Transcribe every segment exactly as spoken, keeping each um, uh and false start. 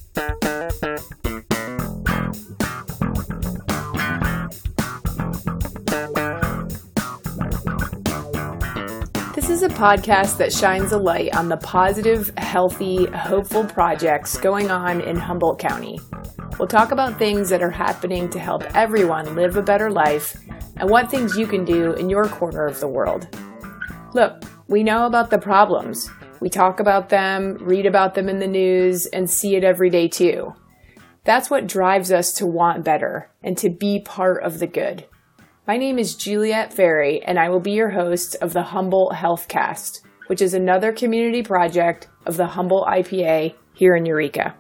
This is a podcast that shines a light on the positive, healthy, hopeful projects going on in Humboldt County. We'll talk about things that are happening to help everyone live a better life and what things you can do in your corner of the world. Look, we know about the problems. We talk about them, read about them in the news, and see it every day too. That's what drives us to want better and to be part of the good. My name is Juliette Ferry, and I will be your host of the Humboldt Healthcast, which is another community project of the Humboldt I P A here in Eureka.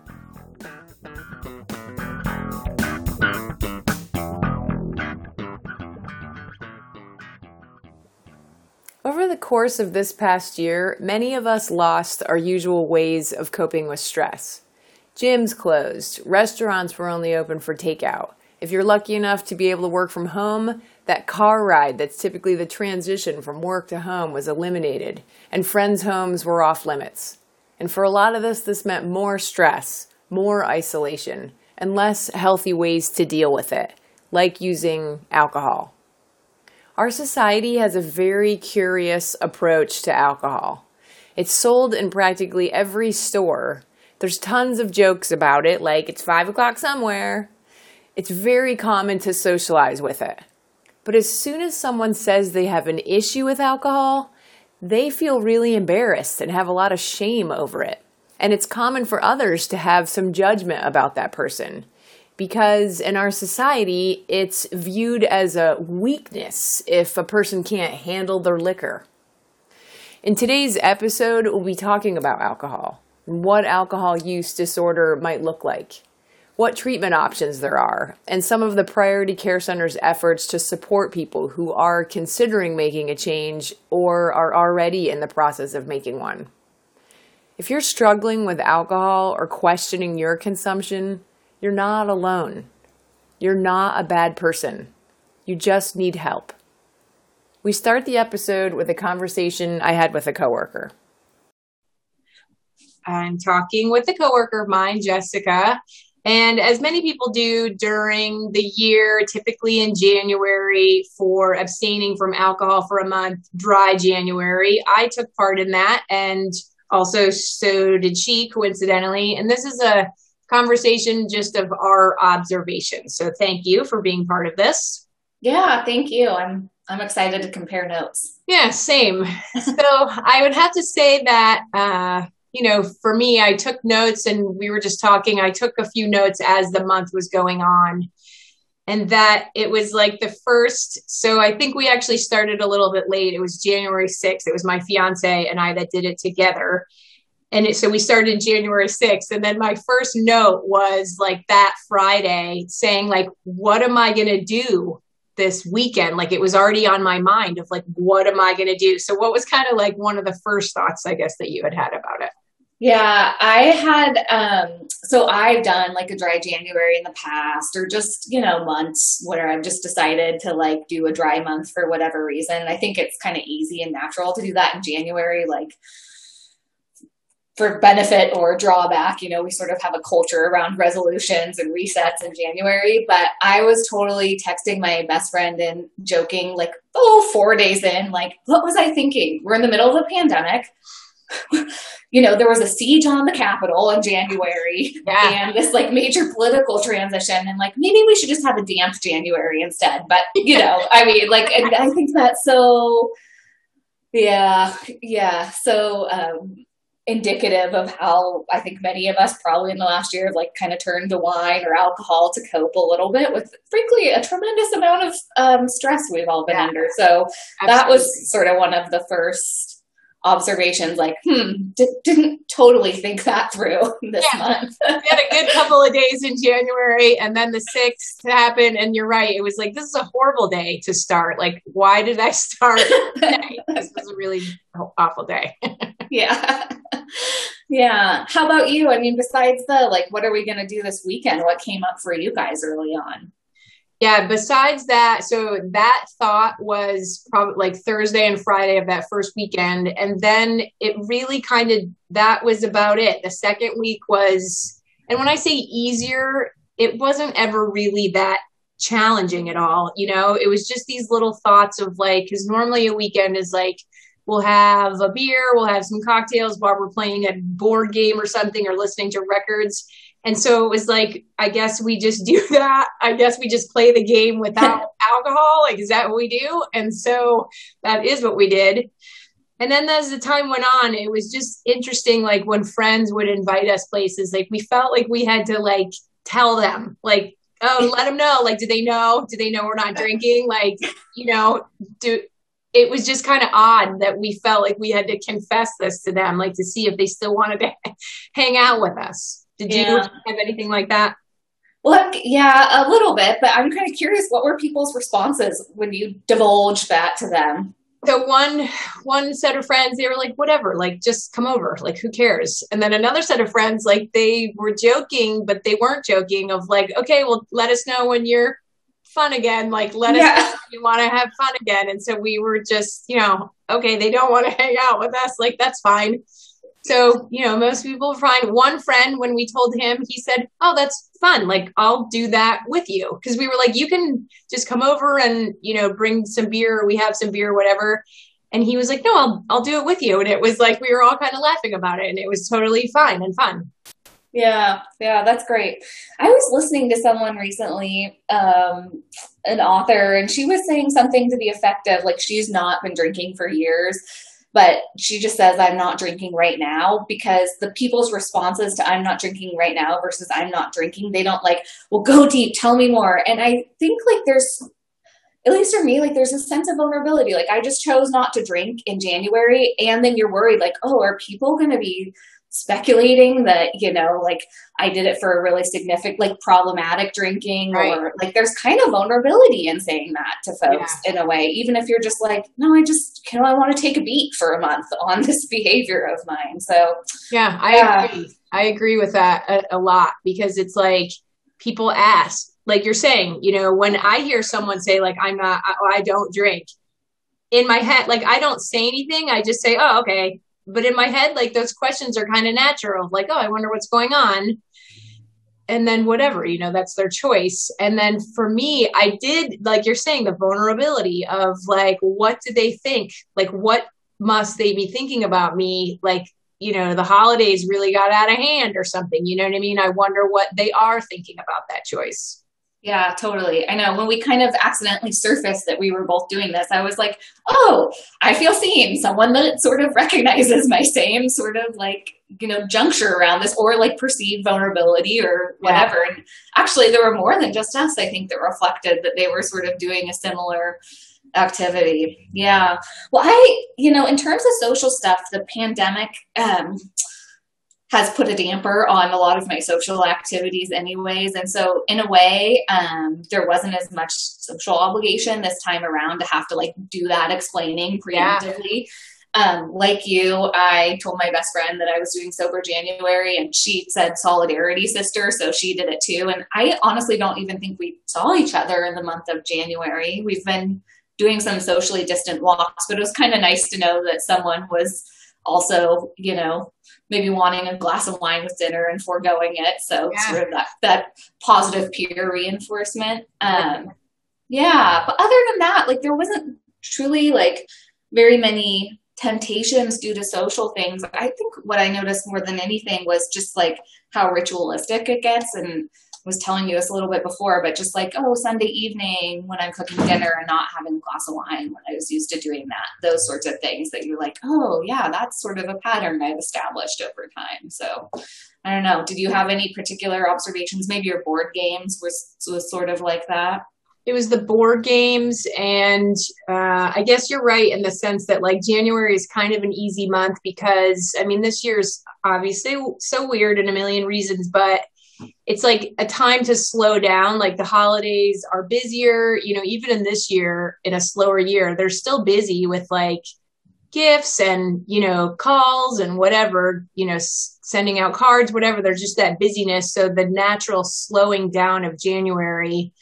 Over the course of this past year, many of us lost our usual ways of coping with stress. Gyms closed, restaurants were only open for takeout. If you're lucky enough to be able to work from home, that car ride that's typically the transition from work to home was eliminated, and friends' homes were off limits. And for a lot of us, this meant more stress, more isolation, and less healthy ways to deal with it, like using alcohol. Our society has a very curious approach to alcohol. It's sold in practically every store. There's tons of jokes about it, like it's five o'clock somewhere. It's very common to socialize with it. But as soon as someone says they have an issue with alcohol, they feel really embarrassed and have a lot of shame over it. And it's common for others to have some judgment about that person, because in our society, it's viewed as a weakness if a person can't handle their liquor. In today's episode, we'll be talking about alcohol and what alcohol use disorder might look like, what treatment options there are, and some of the Priority Care Center's efforts to support people who are considering making a change or are already in the process of making one. If you're struggling with alcohol or questioning your consumption, you're not alone. You're not a bad person. You just need help. We start the episode with a conversation I had with a coworker. I'm talking with a coworker of mine, Jessica. And as many people do during the year, typically in January, for abstaining from alcohol for a month, dry January, I took part in that. And also so did she, coincidentally. And this is a conversation just of our observations. So thank you for being part of this. Yeah, thank you. I'm I'm excited to compare notes. Yeah, same. So I would have to say that, uh, you know, for me, I took notes and we were just talking. I took a few notes as the month was going on, and that it was like the first. So I think we actually started a little bit late. It was January sixth. It was my fiance and I that did it together. And it, so we started January sixth. And then my first note was like that Friday saying like, what am I going to do this weekend? Like it was already on my mind of like, what am I going to do? So what was kind of like one of the first thoughts, I guess, that you had had about it? Yeah, I had, um, so I've done like a dry January in the past, or just, you know, months where I've just decided to like do a dry month for whatever reason. I think it's kind of easy and natural to do that in January, like for benefit or drawback. You know, we sort of have a culture around resolutions and resets in January, but I was totally texting my best friend and joking like, oh, four days in, like, what was I thinking? We're in the middle of a pandemic. You know, there was a siege on the Capitol in January yeah. and this like major political transition, and like, maybe we should just have a damp January instead. But, you know, I mean, like, and I think that's so, yeah, yeah. So, um, indicative of how I think many of us probably in the last year have like kind of turned to wine or alcohol to cope a little bit with, frankly, a tremendous amount of um, stress we've all been yeah. under. So Absolutely. That was sort of one of the first observations, like, hmm, d- didn't totally think that through this yeah. month. We had a good couple of days in January, and then the sixth happened, and you're right. It was like, this is a horrible day to start. Like, why did I start today? This was a really awful day. yeah. Yeah. How about you? I mean, besides the, like, what are we going to do this weekend? What came up for you guys early on? Yeah, besides that, so that thought was probably like Thursday and Friday of that first weekend. And then it really kind of, that was about it. The second week was, And when I say easier, it wasn't ever really that challenging at all. You know, it was just these little thoughts of like, because normally a weekend is like, we'll have a beer, we'll have some cocktails while we're playing a board game or something or listening to records. And so it was like, I guess we just do that. I guess we just play the game without alcohol. Like, is that what we do? And so that is what we did. And then as the time went on, it was just interesting. Like when friends would invite us places, like we felt like we had to like tell them, like, oh, let them know. Like, do they know? Do they know we're not drinking? Like, you know, do it was just kind of odd that we felt like we had to confess this to them, like to see if they still wanted to hang out with us. Did yeah. you have anything like that? Well, yeah, a little bit, but I'm kind of curious, what were people's responses when you divulged that to them? So one, one set of friends, they were like, whatever, like, just come over, like, who cares? And then another set of friends, like, they were joking, but they weren't joking of like, okay, well, let us know when you're fun again. Like, let yeah. us know if you want to have fun again. And so we were just, you know, okay, they don't want to hang out with us. Like, that's fine. So, you know, most people find one friend, when we told him, he said, oh, that's fun. Like, I'll do that with you. Cause we were like, you can just come over and, you know, bring some beer, or we have some beer, or whatever. And he was like, no, I'll, I'll do it with you. And it was like, we were all kind of laughing about it, and it was totally fine and fun. Yeah. Yeah. That's great. I was listening to someone recently, um, an author, and she was saying something to the effect of like, she's not been drinking for years, but she just says, I'm not drinking right now, because the people's responses to I'm not drinking right now versus I'm not drinking, they don't like, well, go deep, tell me more. And I think like there's, at least for me, like there's a sense of vulnerability. Like I just chose not to drink in January. And then you're worried like, oh, are people going to be speculating that, you know, like I did it for a really significant, like problematic drinking, right. Or like there's kind of vulnerability in saying that to folks yeah. in a way, even if you're just like, no, I just, you know, I want to take a beat for a month on this behavior of mine. So yeah, I uh, agree. I agree with that a, a lot, because it's like people ask, like you're saying, you know, when I hear someone say like, I'm not, I, I don't drink, in my head, like I don't say anything. I just say, oh, okay. But in my head, like those questions are kind of natural, like, oh, I wonder what's going on. And then whatever, you know, that's their choice. And then for me, I did, like you're saying, the vulnerability of like, what do they think? Like, what must they be thinking about me? Like, you know, the holidays really got out of hand or something. You know what I mean? I wonder what they are thinking about that choice. Yeah, totally. I know when we kind of accidentally surfaced that we were both doing this, I was like, oh, I feel seen. Someone that sort of recognizes my same sort of like, you know, juncture around this, or like perceived vulnerability or whatever. Yeah. And actually there were more than just us, I think, that reflected that they were sort of doing a similar activity. Yeah. Well, I, you know, in terms of social stuff, the pandemic, um, has put a damper on a lot of my social activities anyways. And so in a way, um, there wasn't as much social obligation this time around to have to like do that explaining preemptively. Yeah. Um, like you, I told my best friend that I was doing Sober January, and she said solidarity, sister. So she did it too. And I honestly don't even think we saw each other in the month of January. We've been doing some socially distant walks, but it was kind of nice to know that someone was also, you know, maybe wanting a glass of wine with dinner and foregoing it. So yeah. sort of that, that positive peer reinforcement. Um, yeah. But other than that, like there wasn't truly like very many temptations due to social things. I think what I noticed more than anything was just like how ritualistic it gets. And I was telling you this a little bit before, but just like, oh, Sunday evening when I'm cooking dinner and not having a glass of wine when I was used to doing that, those sorts of things that you're like, oh yeah, that's sort of a pattern I've established over time. So I don't know. Did you have any particular observations? Maybe your board games was, was sort of like that. It was the board games. And uh, I guess you're right in the sense that like January is kind of an easy month because I mean, this year's obviously so weird in a million reasons, but it's like a time to slow down. Like the holidays are busier, you know, even in this year, in a slower year, they're still busy with like gifts and, you know, calls and whatever, you know, s- sending out cards, whatever. There's just that busyness. So the natural slowing down of January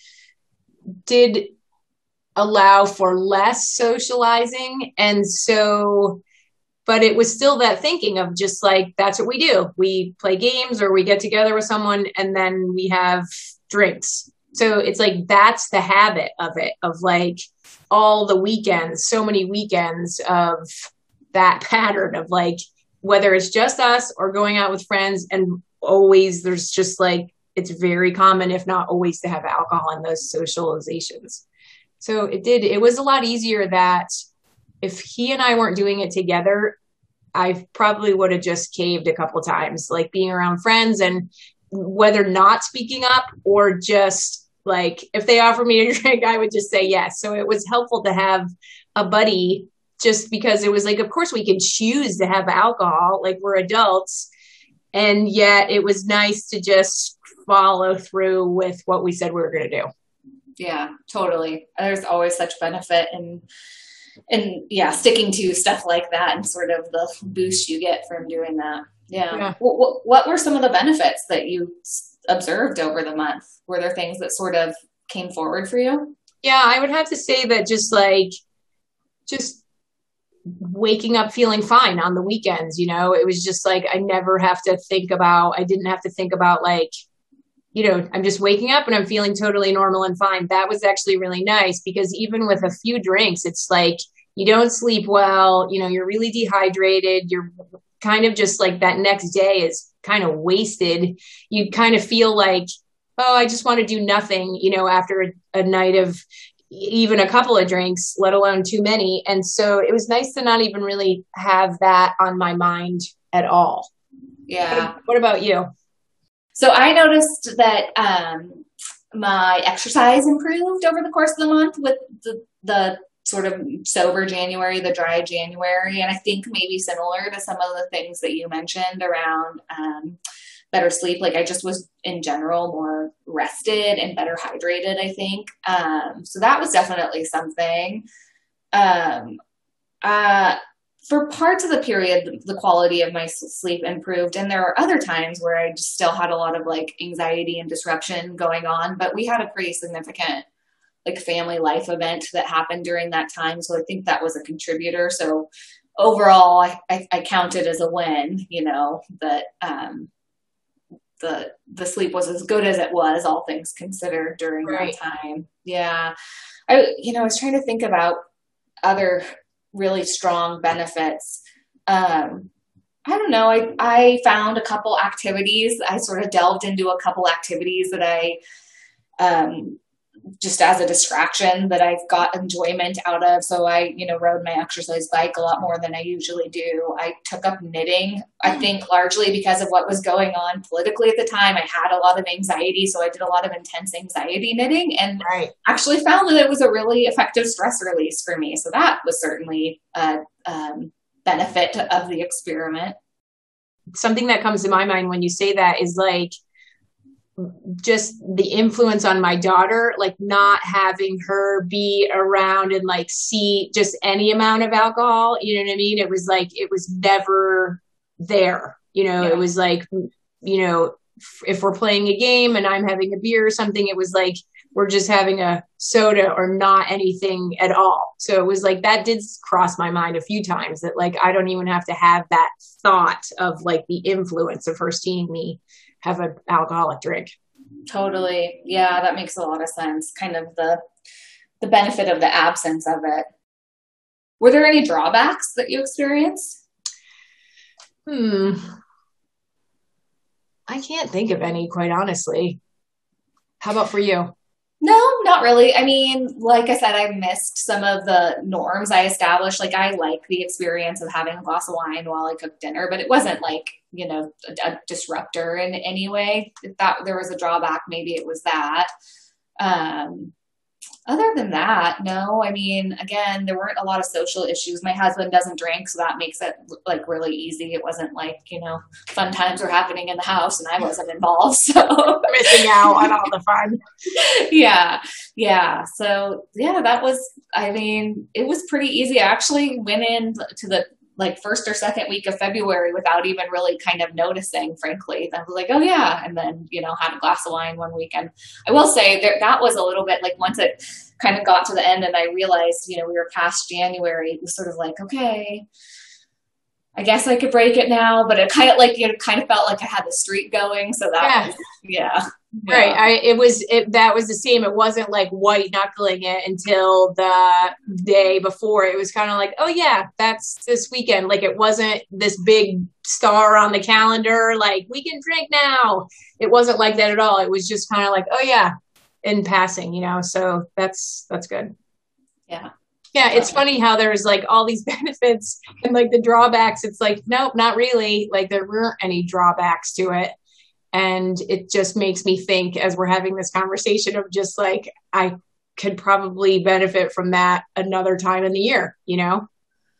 did allow for less socializing. And so but it was still that thinking of just like, that's what we do. We play games or we get together with someone and then we have drinks. So it's like, that's the habit of it, of like all the weekends, so many weekends of that pattern of like, whether it's just us or going out with friends, and always there's just like, it's very common, if not always, to have alcohol in those socializations. So it did, it was a lot easier that if he and I weren't doing it together, I probably would have just caved a couple times, like being around friends and whether not speaking up or just like, if they offered me a drink, I would just say yes. So it was helpful to have a buddy, just because it was like, of course we can choose to have alcohol, like we're adults. And yet it was nice to just follow through with what we said we were going to do. Yeah, totally. There's always such benefit in, and yeah, sticking to stuff like that and sort of the boost you get from doing that. Yeah. yeah. What, what were some of the benefits that you observed over the month? Were there things that sort of came forward for you? Yeah, I would have to say that just like, just waking up feeling fine on the weekends, you know, it was just like, I never have to think about, I didn't have to think about like, you know, I'm just waking up and I'm feeling totally normal and fine. That was actually really nice, because even with a few drinks, it's like, you don't sleep well, you know, you're really dehydrated. You're kind of just like, that next day is kind of wasted. You kind of feel like, oh, I just want to do nothing, you know, after a, a night of even a couple of drinks, let alone too many. And so it was nice to not even really have that on my mind at all. Yeah. What, what about you? So I noticed that um, my exercise improved over the course of the month with the, the sort of sober January, the dry January. And I think maybe similar to some of the things that you mentioned around um, better sleep. Like I just was in general more rested and better hydrated, I think. Um, so that was definitely something. Um, uh, For parts of the period, the quality of my sleep improved. And there are other times where I just still had a lot of like anxiety and disruption going on, but we had a pretty significant like family life event that happened during that time. So I think that was a contributor. So overall, I, I, I count it as a win, you know, that um, the, the sleep was as good as it was, all things considered, during right. that time. Yeah. I, you know, I was trying to think about other really strong benefits. Um, I don't know. I, I found a couple activities. I sort of delved into a couple activities that I, um, just as a distraction that I've got enjoyment out of. So I, you know, rode my exercise bike a lot more than I usually do. I took up knitting, I think largely because of what was going on politically at the time. I had a lot of anxiety, so I did a lot of intense anxiety knitting, and right. actually found that it was a really effective stress release for me. So that was certainly a um, benefit of the experiment. Something that comes to my mind when you say that is like, just the influence on my daughter, like not having her be around and like see just any amount of alcohol, you know what I mean? It was like, it was never there, you know, yeah. It was like, you know, if we're playing a game and I'm having a beer or something, it was like, we're just having a soda or not anything at all. So it was like, that did cross my mind a few times, that like, I don't even have to have that thought of like the influence of her seeing me have an alcoholic drink. Totally. Yeah, that makes a lot of sense. Kind of the the benefit of the absence of it. Were there any drawbacks that you experienced? Hmm. I can't think of any, quite honestly. How about for you? No, not really. I mean, like I said, I missed some of the norms I established. Like I like the experience of having a glass of wine while I cook dinner, but it wasn't like, you know, a, a disruptor in any way. If that there was a drawback, maybe it was that. Um, other than that, no. I mean, again, there weren't a lot of social issues. My husband doesn't drink, so that makes it like really easy. It wasn't like, you know, fun times were happening in the house and I wasn't involved. So missing out on all the fun. Yeah. Yeah. So yeah, that was, I mean, it was pretty easy. I actually went in to the like first or second week of February without even really kind of noticing, frankly. I was like, oh yeah. And then, you know, had a glass of wine one weekend. I will say that that was a little bit like once it kind of got to the end and I realized, you know, we were past January, it was sort of like, okay, I guess I could break it now, but it kind of like, you know, kind of felt like I had the streak going. So that yeah. was, yeah. Right. Yeah. I, it was, it, that was the same. It wasn't like white knuckling it until the day before. It was kind of like, oh yeah, that's this weekend. Like it wasn't this big star on the calendar. Like we can drink now. It wasn't like that at all. It was just kind of like, oh yeah, in passing, you know? So that's, that's good. Yeah. Yeah. It's funny how there's like all these benefits and like the drawbacks. It's like, nope, not really. Like there weren't any drawbacks to it. And it just makes me think as we're having this conversation of just like, I could probably benefit from that another time in the year, you know?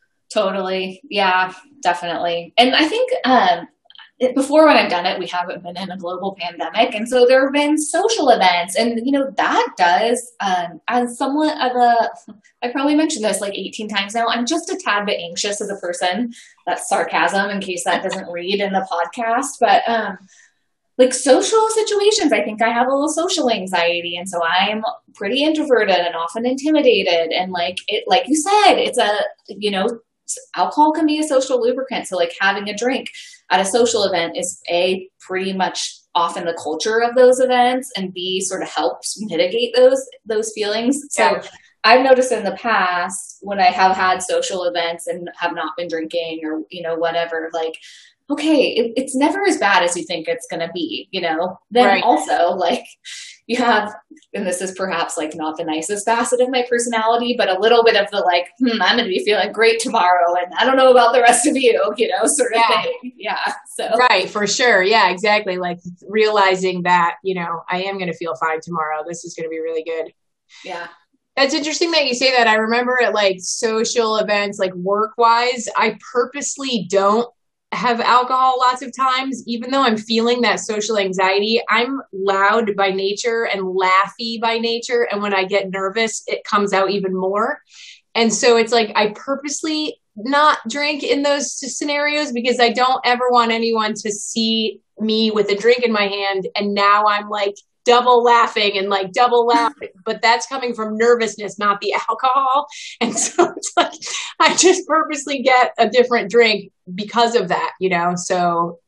Totally. Yeah, definitely. And I think, um, it, before when I've done it, we haven't been in a global pandemic. And so there have been social events and, you know, that does, um, as somewhat of a, I probably mentioned this like eighteen times now, I'm just a tad bit anxious as a person. That's sarcasm in case that doesn't read in the podcast, but, um, like social situations, I think I have a little social anxiety. And so I'm pretty introverted and often intimidated. And like it, like you said, it's a, you know, alcohol can be a social lubricant. So like having a drink at a social event is A, pretty much often the culture of those events, and B, sort of helps mitigate those, those feelings. So Yeah. I've noticed in the past when I have had social events and have not been drinking or, you know, whatever, like, okay, it, it's never as bad as you think it's going to be, you know? Then Right. also like you have, and this is perhaps like not the nicest facet of my personality, but a little bit of the like, hmm, I'm going to be feeling great tomorrow. And I don't know about the rest of you, you know, sort of Yeah. thing. Yeah. So, Right. For sure. Yeah, exactly. Like realizing that, you know, I am going to feel fine tomorrow. This is going to be really good. yeah. That's interesting that you say that. I remember at like social events, like work wise, I purposely don't have alcohol lots of times, even though I'm feeling that social anxiety. I'm loud by nature and laughy by nature. And when I get nervous, it comes out even more. And so it's like, I purposely not drink in those scenarios because I don't ever want anyone to see me with a drink in my hand. And now I'm like double laughing and like double laughing, but that's coming from nervousness, not the alcohol. And so it's like, I just purposely get a different drink because of that, you know? So,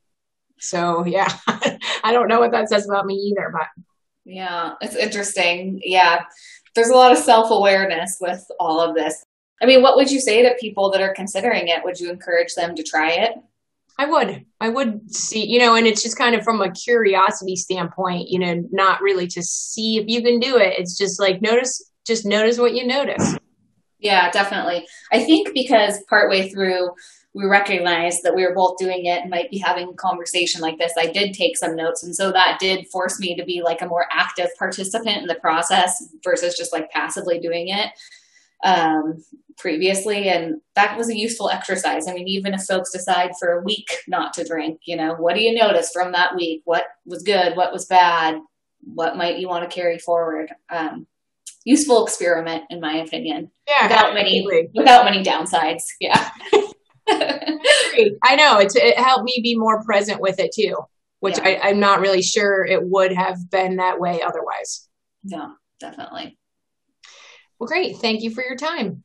so yeah, I don't know what that says about me either, but. Yeah, it's interesting. Yeah. There's a lot of self-awareness with all of this. I mean, what would you say to people that are considering it? Would you encourage them to try it? I would, I would see, you know, and it's just kind of from a curiosity standpoint, you know, not really to see if you can do it. It's just like, notice, just notice what you notice. Yeah, definitely. I think because partway through we recognized that we were both doing it and might be having a conversation like this, I did take some notes. And so that did force me to be like a more active participant in the process versus just like passively doing it um, previously. And that was a useful exercise. I mean, even if folks decide for a week not to drink, you know, what do you notice from that week? What was good? What was bad? What might you want to carry forward? Um, useful experiment, in my opinion. Yeah, without many, without many downsides. Yeah. I know it's, it helped me be more present with it too, which yeah. I, I'm not really sure it would have been that way otherwise. No, definitely. Well, great. Thank you for your time.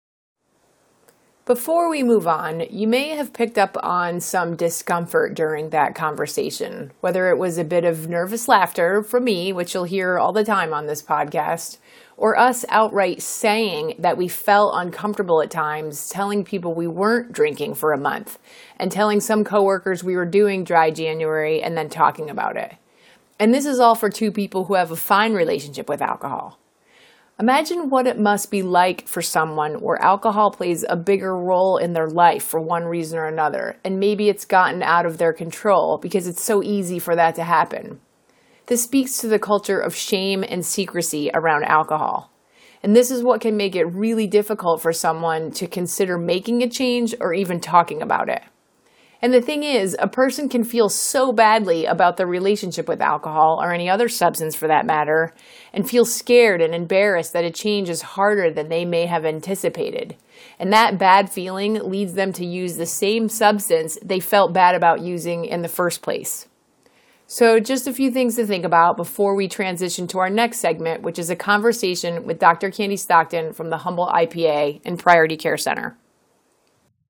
Before we move on, you may have picked up on some discomfort during that conversation, whether it was a bit of nervous laughter from me, which you'll hear all the time on this podcast, or us outright saying that we felt uncomfortable at times telling people we weren't drinking for a month and telling some coworkers we were doing dry January and then talking about it. And this is all for two people who have a fine relationship with alcohol. Imagine what it must be like for someone where alcohol plays a bigger role in their life for one reason or another, and maybe it's gotten out of their control because it's so easy for that to happen. This speaks to the culture of shame and secrecy around alcohol. And this is what can make it really difficult for someone to consider making a change or even talking about it. And the thing is, a person can feel so badly about their relationship with alcohol, or any other substance for that matter, and feel scared and embarrassed that a change is harder than they may have anticipated. And that bad feeling leads them to use the same substance they felt bad about using in the first place. So just a few things to think about before we transition to our next segment, which is a conversation with Doctor Candy Stockton from the Humboldt I P A and Priority Care Center.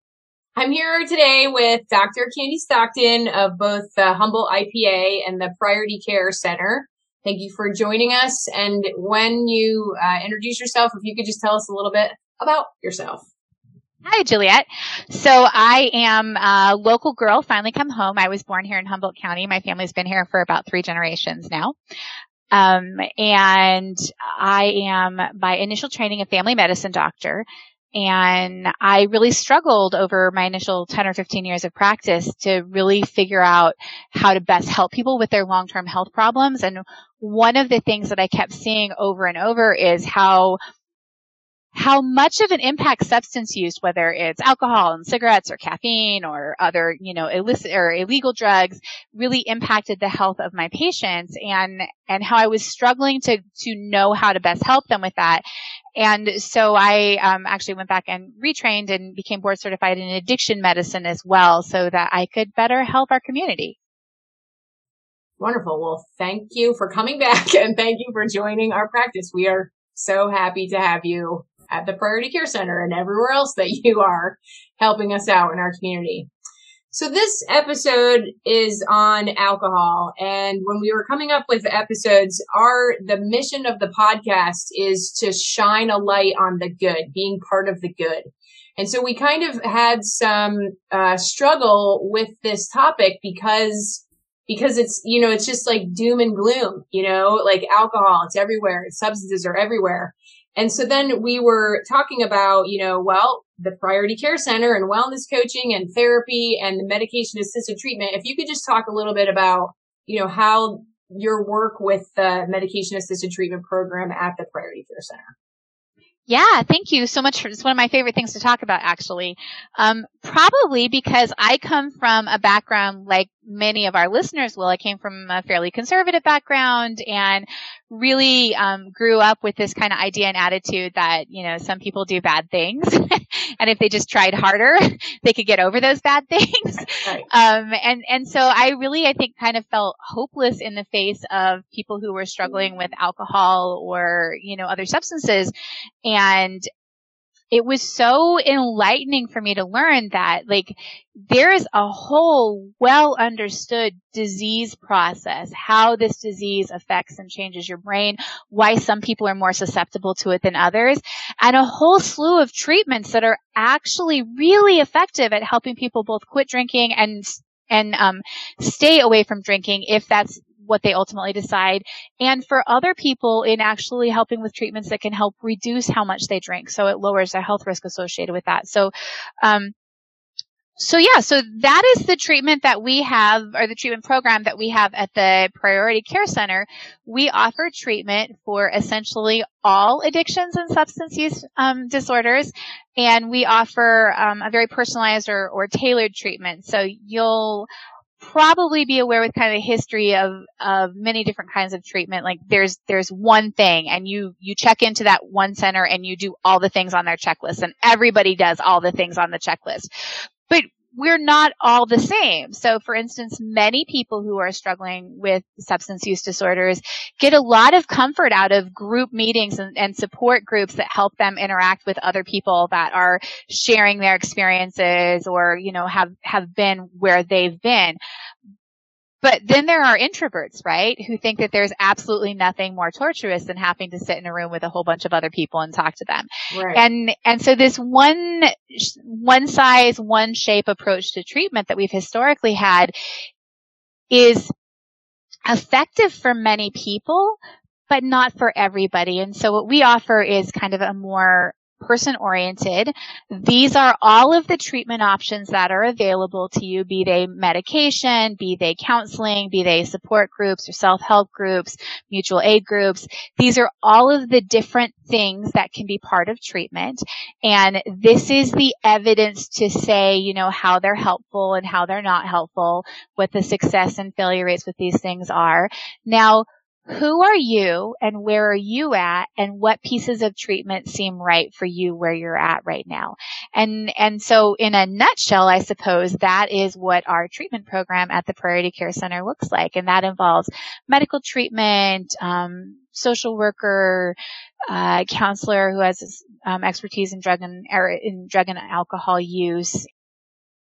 I'm here today with Doctor Candy Stockton of both the Humboldt I P A and the Priority Care Center. Thank you for joining us. And when you uh, introduce yourself, if you could just tell us a little bit about yourself. Hi, Juliet. So I am a local girl, finally come home. I was born here in Humboldt County. My family's been here for about three generations now. Um, and I am by initial training a family medicine doctor. And I really struggled over my initial ten or fifteen years of practice to really figure out how to best help people with their long-term health problems. And one of the things that I kept seeing over and over is how how much of an impact substance use, whether it's alcohol and cigarettes or caffeine or other, you know, illicit or illegal drugs, really impacted the health of my patients, and, and how I was struggling to, to know how to best help them with that. And so I, um, actually went back and retrained and became board certified in addiction medicine as well, so that I could better help our community. Wonderful. Well, thank you for coming back, and thank you for joining our practice. We are so happy to have you at the Priority Care Center and everywhere else that you are helping us out in our community. So this episode is on alcohol. And when we were coming up with episodes, our, the mission of the podcast is to shine a light on the good, being part of the good. And so we kind of had some, uh, struggle with this topic because Because it's, you know, it's just like doom and gloom, you know, like alcohol, it's everywhere. Substances are everywhere. And so then we were talking about, you know, well, the Priority Care Center and wellness coaching and therapy and the medication assisted treatment. If you could just talk a little bit about, you know, how your work with the medication assisted treatment program at the Priority Care Center. Yeah, thank you so much. For, it's one of my favorite things to talk about, actually. Um, probably because I come from a background like many of our listeners will. I came from a fairly conservative background and really um, grew up with this kind of idea and attitude that, you know, some people do bad things. And if they just tried harder, they could get over those bad things. Right. Um, and, and so I really, I think, kind of felt hopeless in the face of people who were struggling with alcohol or, you know, other substances. And it was so enlightening for me to learn that, like, there is a whole well understood disease process, how this disease affects and changes your brain, why some people are more susceptible to it than others, and a whole slew of treatments that are actually really effective at helping people both quit drinking and, and, um, stay away from drinking if that's what they ultimately decide, and for other people in actually helping with treatments that can help reduce how much they drink. So it lowers their health risk associated with that. So, um, so yeah, so that is the treatment that we have, or the treatment program that we have at the Priority Care Center. We offer treatment for essentially all addictions and substance use um, disorders, and we offer um, a very personalized or, or tailored treatment. So you'll probably be aware with kind of the history of, of many different kinds of treatment. Like there's, there's one thing, and you, you check into that one center and you do all the things on their checklist, and everybody does all the things on the checklist. But we're not all the same. So for instance, many people who are struggling with substance use disorders get a lot of comfort out of group meetings and, and support groups that help them interact with other people that are sharing their experiences or, you know, have, have been where they've been. But then there are introverts, right, who think that there's absolutely nothing more torturous than having to sit in a room with a whole bunch of other people and talk to them. Right. And, and so this one, one size, one shape approach to treatment that we've historically had is effective for many people, but not for everybody. And so what we offer is kind of a more person-oriented. These are all of the treatment options that are available to you, be they medication, be they counseling, be they support groups or self-help groups, mutual aid groups. These are all of the different things that can be part of treatment. And this is the evidence to say, you know, how they're helpful and how they're not helpful, what the success and failure rates with these things are. Now, who are you and where are you at, and what pieces of treatment seem right for you where you're at right now? And, and so in a nutshell, I suppose that is what our treatment program at the Priority Care Center looks like. And that involves medical treatment, um, social worker, uh, counselor who has um, expertise in drug and, er, in drug and alcohol use,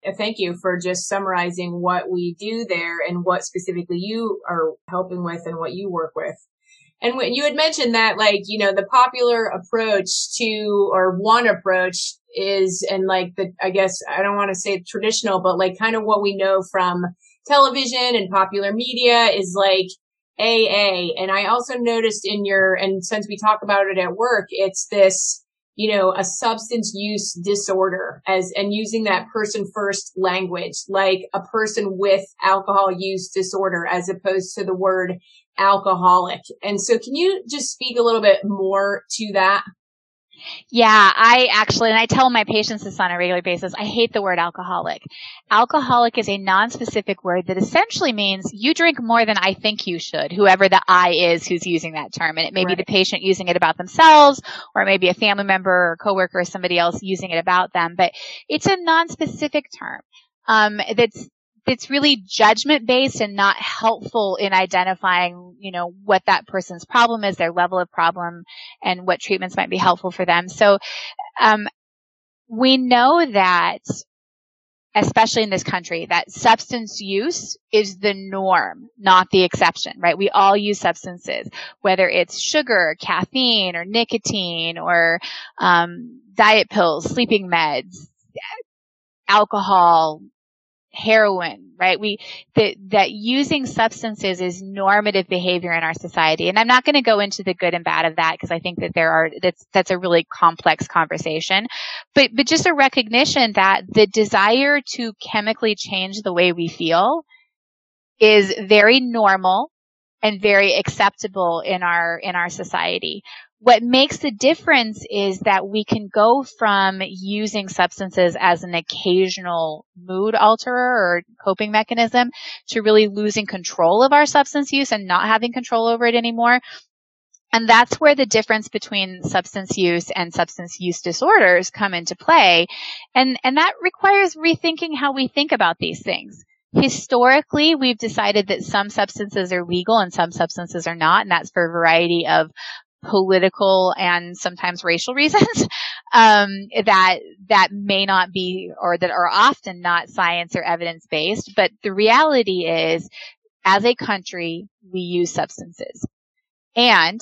thank you for just summarizing what we do there and what specifically you are helping with and what you work with. And when you had mentioned that, like, you know, the popular approach to, or one approach is, and like the, I guess, I don't want to say traditional, but like kind of what we know from television and popular media is like A A. And I also noticed in your, and since we talk about it at work, it's this, you know, a substance use disorder as, and using that person first language, like a person with alcohol use disorder as opposed to the word alcoholic. And so can you just speak a little bit more to that? Yeah, I actually, and I tell my patients this on a regular basis, I hate the word alcoholic. Alcoholic is a non-specific word that essentially means you drink more than I think you should, whoever the I is who's using that term. And it may Right. be the patient using it about themselves, or it may be a family member or coworker or somebody else using it about them. But it's a non-specific term um, that's It's really judgment based and not helpful in identifying, you know, what that person's problem is, their level of problem, and what treatments might be helpful for them. So, um, we know that, especially in this country, that substance use is the norm, not the exception, right? We all use substances, whether it's sugar, caffeine, or nicotine, or, um, diet pills, sleeping meds, alcohol, heroin, right? We, that, that using substances is normative behavior in our society. And I'm not going to go into the good and bad of that because I think that there are, that's, that's a really complex conversation, but, but just a recognition that the desire to chemically change the way we feel is very normal and very acceptable in our, in our society. What makes the difference is that we can go from using substances as an occasional mood alterer or coping mechanism to really losing control of our substance use and not having control over it anymore. And that's where the difference between substance use and substance use disorders come into play. And, and that requires rethinking how we think about these things. Historically, we've decided that some substances are legal and some substances are not, and that's for a variety of political and sometimes racial reasons, um, that, that may not be, or that are often not science or evidence based. But the reality is, as a country, we use substances. And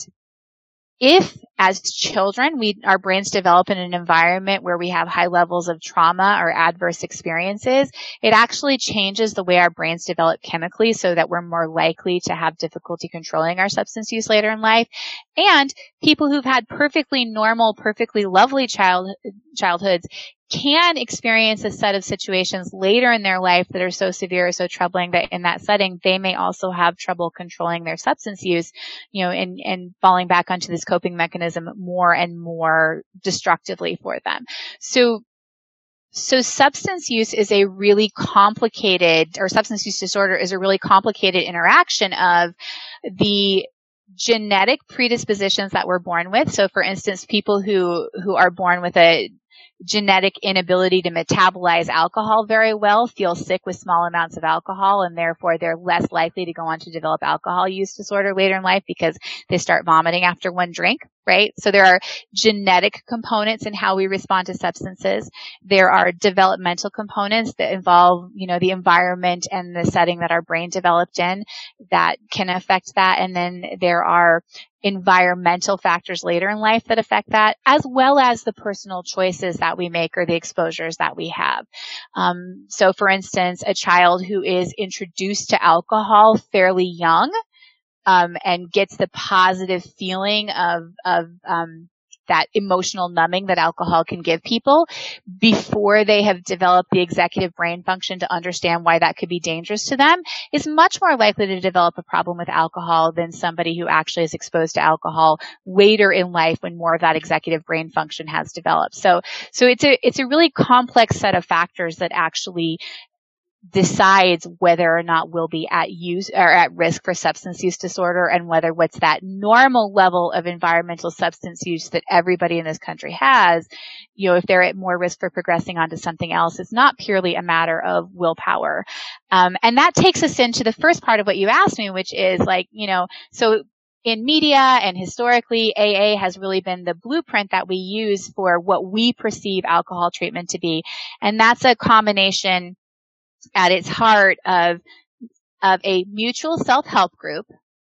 if, as children, we, our brains develop in an environment where we have high levels of trauma or adverse experiences, it actually changes the way our brains develop chemically so that we're more likely to have difficulty controlling our substance use later in life. And people who've had perfectly normal, perfectly lovely child, childhoods can experience a set of situations later in their life that are so severe or so troubling that in that setting, they may also have trouble controlling their substance use, you know, and, and falling back onto this coping mechanism more and more destructively for them. So, so substance use is a really complicated, or substance use disorder is a really complicated interaction of the genetic predispositions that we're born with. So for instance, people who, who are born with a genetic inability to metabolize alcohol very well feel sick with small amounts of alcohol, and therefore they're less likely to go on to develop alcohol use disorder later in life because they start vomiting after one drink, right? So there are genetic components in how we respond to substances. There are developmental components that involve, you know, the environment and the setting that our brain developed in that can affect that. And then there are environmental factors later in life that affect that, as well as the personal choices that we make or the exposures that we have. Um, so for instance, a child who is introduced to alcohol fairly young, um, and gets the positive feeling of, of, um, that emotional numbing that alcohol can give people before they have developed the executive brain function to understand why that could be dangerous to them is much more likely to develop a problem with alcohol than somebody who actually is exposed to alcohol later in life when more of that executive brain function has developed. So, so it's a, it's a really complex set of factors that actually decides whether or not we'll be at use or at risk for substance use disorder, and whether what's that normal level of environmental substance use that everybody in this country has, you know, if they're at more risk for progressing onto something else, it's not purely a matter of willpower. Um, and that takes us into the first part of what you asked me, which is like, you know, so in media and historically, A A has really been the blueprint that we use for what we perceive alcohol treatment to be. And that's a combination at its heart of, of a mutual self-help group,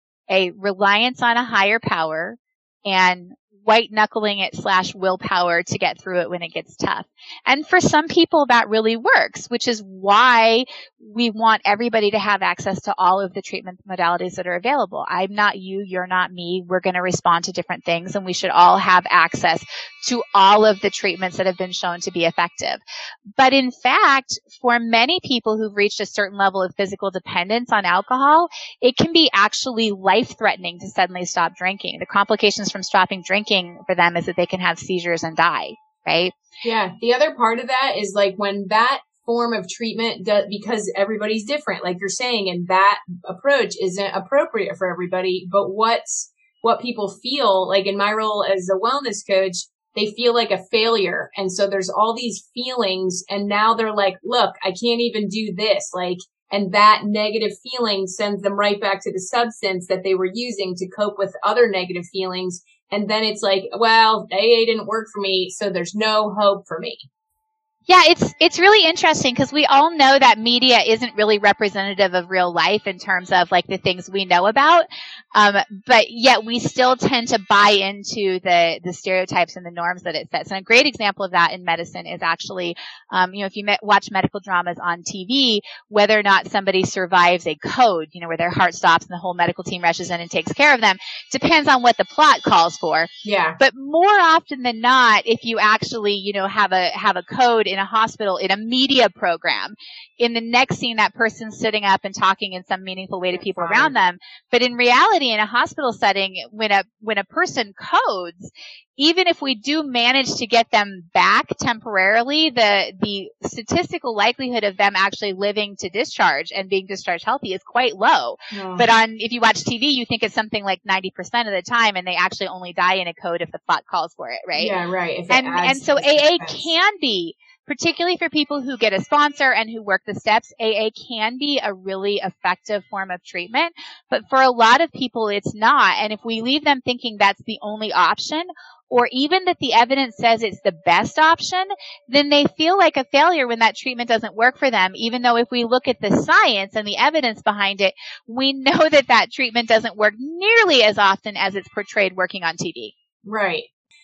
a reliance on a higher power, and white knuckling it slash willpower to get through it when it gets tough. And for some people that really works, which is why we want everybody to have access to all of the treatment modalities that are available. I'm not you, you're not me. We're going to respond to different things, and we should all have access to all of the treatments that have been shown to be effective. But in fact, for many people who've reached a certain level of physical dependence on alcohol, it can be actually life-threatening to suddenly stop drinking. The complications from stopping drinking for them is that they can have seizures and die, right? Yeah. The other part of that is like when that form of treatment does, because everybody's different, like you're saying, and that approach isn't appropriate for everybody. But what's, what people feel like in my role as a wellness coach, they feel like a failure. And so there's all these feelings, and now they're like, look, I can't even do this. Like, and that negative feeling sends them right back to the substance that they were using to cope with other negative feelings. And then it's like, well, A A didn't work for me, so there's no hope for me. Yeah, it's it's really interesting because we all know that media isn't really representative of real life in terms of like the things we know about, um, but yet we still tend to buy into the the stereotypes and the norms that it sets. And a great example of that in medicine is actually, um, you know, if you me- watch medical dramas on T V, whether or not somebody survives a code, you know, where their heart stops and the whole medical team rushes in and takes care of them, depends on what the plot calls for. Yeah. But more often than not, if you actually, you know, have a have a code in a hospital, in a media program, in the next scene, that person's sitting up and talking in some meaningful way to people Right. around them. But in reality, in a hospital setting, when a, when a person codes, even if we do manage to get them back temporarily, the, the statistical likelihood of them actually living to discharge and being discharged healthy is quite low. Oh. But on, if you watch T V, you think it's something like ninety percent of the time, and they actually only die in a code if the plot calls for it, right? Yeah, right. If it And, adds and so to the A A suspense. can be, particularly for people who get a sponsor and who work the steps, A A can be a really effective form of treatment. But for a lot of people, it's not. And if we leave them thinking that's the only option, or even that the evidence says it's the best option, then they feel like a failure when that treatment doesn't work for them, even though if we look at the science and the evidence behind it, we know that that treatment doesn't work nearly as often as it's portrayed working on T V. Right.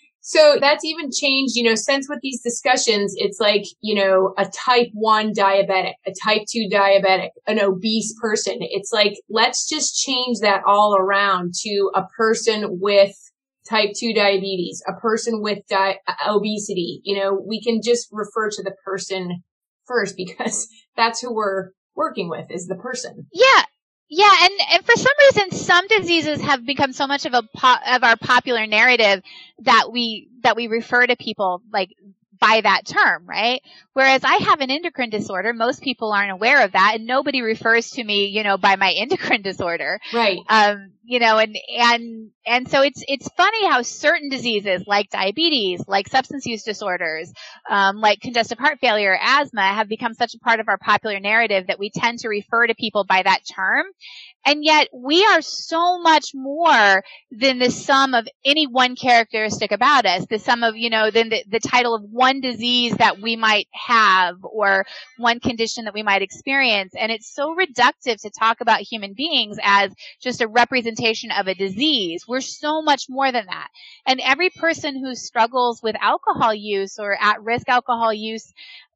So that's even changed, you know, since with these discussions, it's like, you know, a type one diabetic, a type two diabetic, an obese person. It's like, let's just change that all around to a person with type two diabetes, a person with di- obesity. You know, we can just refer to the person first because that's who we're working with, is the person. Yeah. Yeah, and, and for some reason, some diseases have become so much of a po- of our popular narrative that we that we refer to people like by that term, right? Whereas I have an endocrine disorder, most people aren't aware of that, and nobody refers to me, you know, by my endocrine disorder, Right. um, you know, and and and so it's it's funny how certain diseases like diabetes, like substance use disorders, um, like congestive heart failure, asthma, have become such a part of our popular narrative that we tend to refer to people by that term. And yet we are so much more than the sum of any one characteristic about us, the sum of, you know, than the, the title of one disease that we might have or one condition that we might experience. And it's so reductive to talk about human beings as just a representation of a disease. We're so much more than that. And every person who struggles with alcohol use or at-risk alcohol use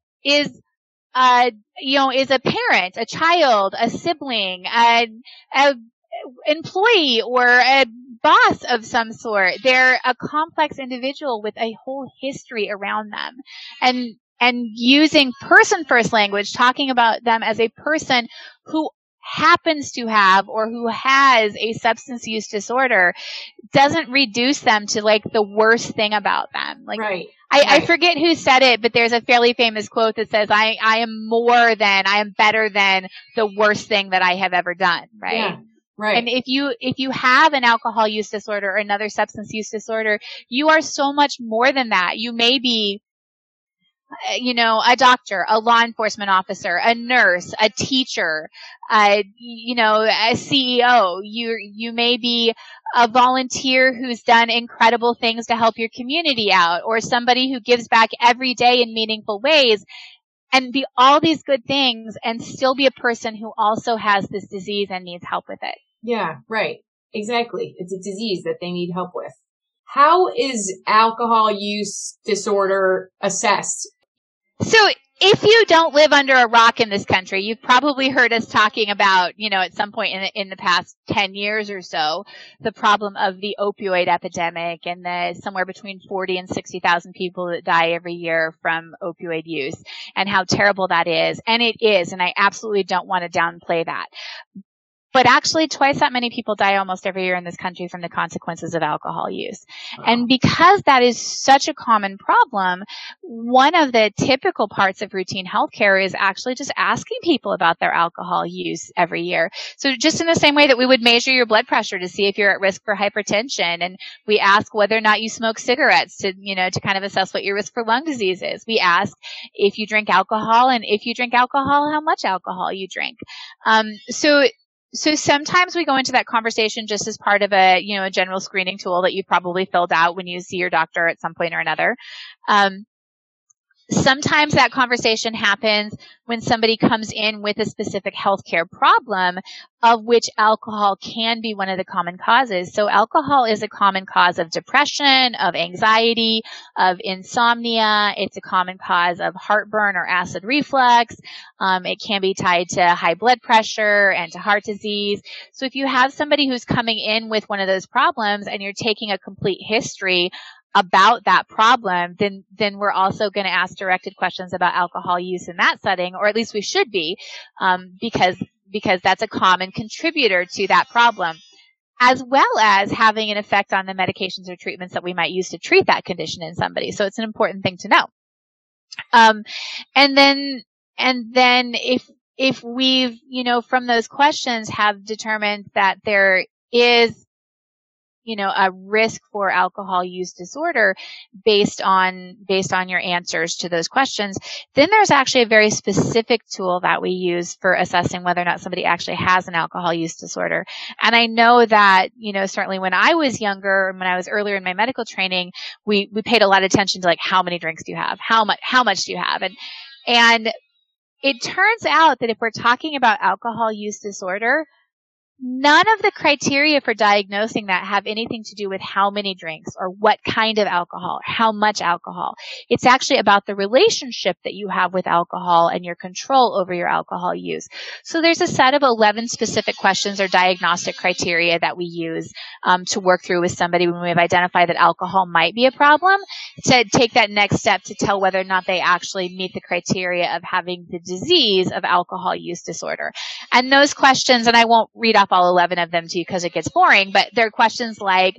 is Uh, you know, is a parent, a child, a sibling, a, a employee, or a boss of some sort. They're a complex individual with a whole history around them. And, and using person first language, talking about them as a person who happens to have or who has a substance use disorder doesn't reduce them to like the worst thing about them. Like, Right. I, Right. I forget who said it, but there's a fairly famous quote that says, I, I am more than, I am better than the worst thing that I have ever done, right? Yeah. Right. And if you, if you have an alcohol use disorder or another substance use disorder, you are so much more than that. You may be you know, a doctor, a law enforcement officer, a nurse, a teacher, uh, you know, a C E O. You, you may be a volunteer who's done incredible things to help your community out, or somebody who gives back every day in meaningful ways, and be all these good things and still be a person who also has this disease and needs help with it. Yeah, right. Exactly. It's a disease that they need help with. How is alcohol use disorder assessed? So if you don't live under a rock in this country, you've probably heard us talking about, you know, at some point in the, in the past ten years or so, the problem of the opioid epidemic and the somewhere between forty and sixty thousand people that die every year from opioid use, and how terrible that is. And it is, and I absolutely don't want to downplay that. But actually, twice that many people die almost every year in this country from the consequences of alcohol use. Wow. And because that is such a common problem, one of the typical parts of routine healthcare is actually just asking people about their alcohol use every year. So just in the same way that we would measure your blood pressure to see if you're at risk for hypertension, and we ask whether or not you smoke cigarettes to, you know, to kind of assess what your risk for lung disease is. We ask if you drink alcohol, and if you drink alcohol, how much alcohol you drink. Um, so So sometimes we go into that conversation just as part of a, you know, a general screening tool that you probably filled out when you see your doctor at some point or another. Um, sometimes that conversation happens when somebody comes in with a specific healthcare problem, of which alcohol can be one of the common causes. So alcohol is a common cause of depression, of anxiety, of insomnia. It's a common cause of heartburn or acid reflux. Um, it can be tied to high blood pressure and to heart disease. So if you have somebody who's coming in with one of those problems and you're taking a complete history about that problem, then then we're also going to ask directed questions about alcohol use in that setting, or at least we should be, um, because because that's a common contributor to that problem, as well as having an effect on the medications or treatments that we might use to treat that condition in somebody. So it's an important thing to know. Um, and then and then if if we've, you know, from those questions have determined that there is, you know, a risk for alcohol use disorder based on, based on your answers to those questions, then there's actually a very specific tool that we use for assessing whether or not somebody actually has an alcohol use disorder. And I know that, you know, certainly when I was younger, when I was earlier in my medical training, we, we paid a lot of attention to like, how many drinks do you have? How much, how much do you have? And, and it turns out that if we're talking about alcohol use disorder, none of the criteria for diagnosing that have anything to do with how many drinks or what kind of alcohol, how much alcohol. It's actually about the relationship that you have with alcohol and your control over your alcohol use. So there's a set of eleven specific questions or diagnostic criteria that we use um, to work through with somebody when we've identified that alcohol might be a problem, to take that next step to tell whether or not they actually meet the criteria of having the disease of alcohol use disorder. And those questions, and I won't read off all eleven of them to you because it gets boring, but they're questions like,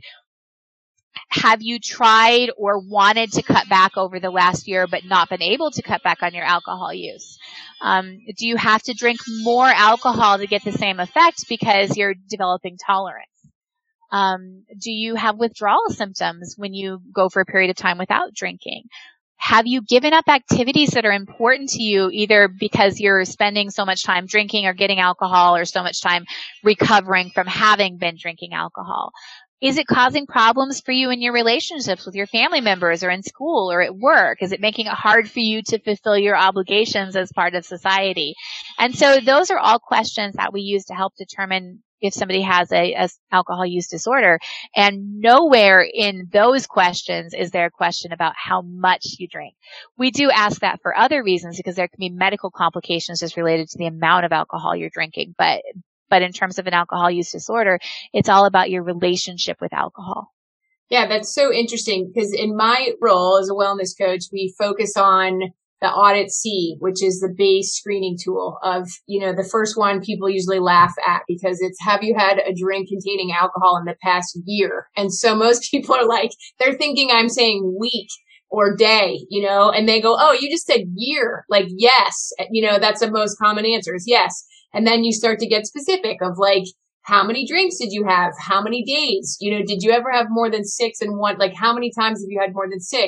have you tried or wanted to cut back over the last year but not been able to cut back on your alcohol use? Um, do you have to drink more alcohol to get the same effect because you're developing tolerance? Um, do you have withdrawal symptoms when you go for a period of time without drinking? Have you given up activities that are important to you, either because you're spending so much time drinking or getting alcohol, or so much time recovering from having been drinking alcohol? Is it causing problems for you in your relationships with your family members, or in school, or at work? Is it making it hard for you to fulfill your obligations as part of society? And so those are all questions that we use to help determine if somebody has a, a alcohol use disorder. And nowhere in those questions is there a question about how much you drink. We do ask that for other reasons, because there can be medical complications just related to the amount of alcohol you're drinking. But, but in terms of an alcohol use disorder, it's all about your relationship with alcohol. Yeah, that's so interesting, because in my role as a wellness coach, we focus on the Audit C, which is the base screening tool of, you know, the first one people usually laugh at because it's, have you had a drink containing alcohol in the past year? And so most people are like, they're thinking I'm saying week or day, you know, and they go, oh, you just said year. Like, yes, you know, that's the most common answer is yes. And then you start to get specific of like, how many drinks did you have? How many days? You know, did you ever have more than six in one? Like, how many times have you had more than six?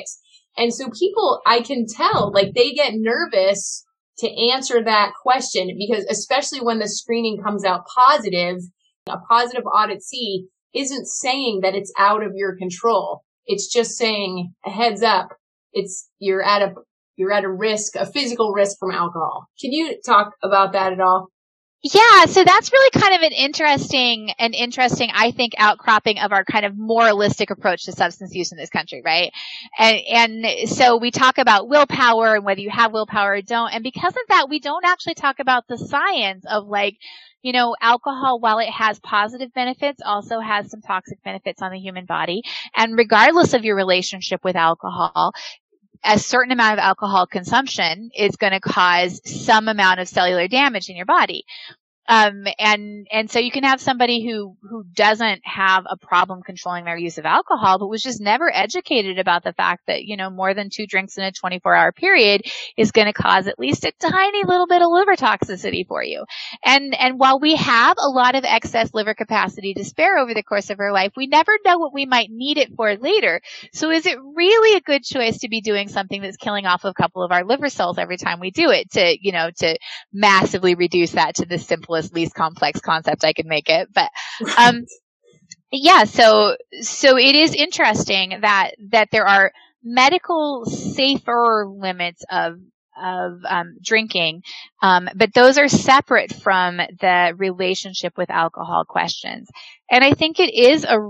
And so people, I can tell, like they get nervous to answer that question because especially when the screening comes out positive, a positive audit C isn't saying that it's out of your control. It's just saying a heads up. It's, you're at a, you're at a risk, a physical risk from alcohol. Can you talk about that at all? Yeah, so that's really kind of an interesting, an interesting, I think, outcropping of our kind of moralistic approach to substance use in this country, right? And, and so we talk about willpower and whether you have willpower or don't. And because of that, we don't actually talk about the science of like, you know, alcohol, while it has positive benefits, also has some toxic benefits on the human body. And regardless of your relationship with alcohol, a certain amount of alcohol consumption is going to cause some amount of cellular damage in your body. Um, and, and so you can have somebody who, who doesn't have a problem controlling their use of alcohol, but was just never educated about the fact that, you know, more than two drinks in a twenty-four hour period is going to cause at least a tiny little bit of liver toxicity for you. And, and while we have a lot of excess liver capacity to spare over the course of our life, we never know what we might need it for later. So is it really a good choice to be doing something that's killing off a couple of our liver cells every time we do it to, you know, to massively reduce that to the simplest, least complex concept I can make it. But, um, yeah, so, so it is interesting that, that there are medical safer limits of, of, um, drinking. Um, but those are separate from the relationship with alcohol questions. And I think it is a,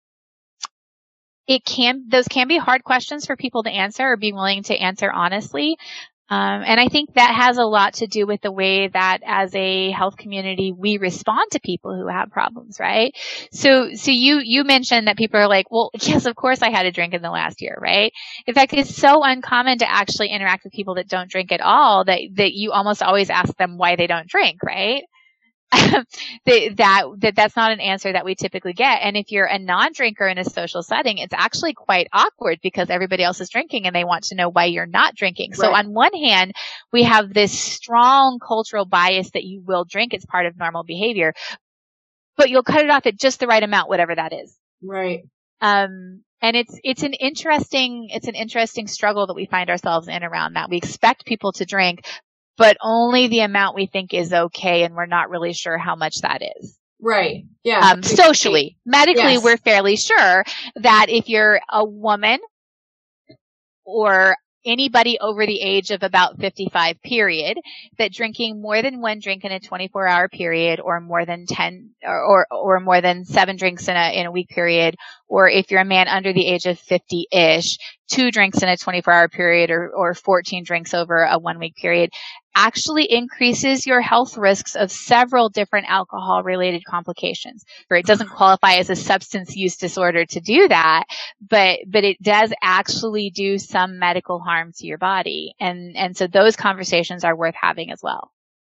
it can, those can be hard questions for people to answer or be willing to answer honestly. Um, and I think that has a lot to do with the way that as a health community, we respond to people who have problems, right? So, so you, you mentioned that people are like, well, yes, of course I had a drink in the last year, right? In fact, it's so uncommon to actually interact with people that don't drink at all that, that you almost always ask them why they don't drink, right? that, that, that's not an answer that we typically get. And if you're a non-drinker in a social setting, it's actually quite awkward because everybody else is drinking and they want to know why you're not drinking. Right. So on one hand, we have this strong cultural bias that you will drink. It's part of normal behavior, but you'll cut it off at just the right amount, whatever that is. Right. Um, and it's, it's an interesting, it's an interesting struggle that we find ourselves in around that. We expect people to drink, but only the amount we think is okay, and we're not really sure how much that is. Right. Yeah. Um, socially, medically, yes. We're fairly sure that if you're a woman or anybody over the age of about fifty-five period, that drinking more than one drink in a twenty-four hour period or more than ten or, or, or more than seven drinks in a, in a week period, or if you're a man under the age of fifty-ish, two drinks in a twenty-four hour period or, or fourteen drinks over a one week period actually increases your health risks of several different alcohol related complications. It doesn't qualify as a substance use disorder to do that, but, but it does actually do some medical harm to your body. And, and so those conversations are worth having as well.